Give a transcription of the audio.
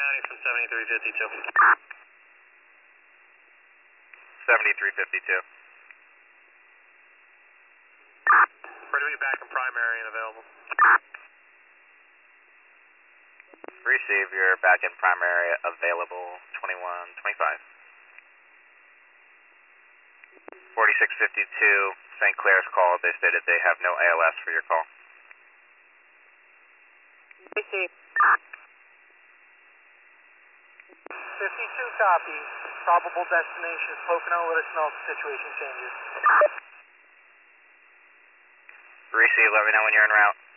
County from 7352. 7352. Ready to be back in primary and available. Receive, you're back in primary, available 2125. 4652, St. Clair's called. They stated they have no ALS for your call. Receive. 52 copies. Probable destination is Pocono. Let us know if the situation changes. Receive, let me know when you're en route.